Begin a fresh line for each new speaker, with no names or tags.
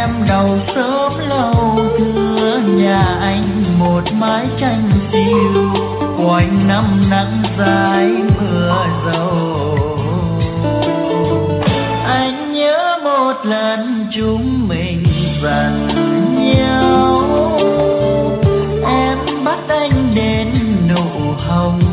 em đầu sớm lâu thưa nhà anh một mái tranh tiêu quanh năm nắng dài mưa dầu. Anh nhớ một lần chúng mình dần nhau, em bắt anh đến nụ hồng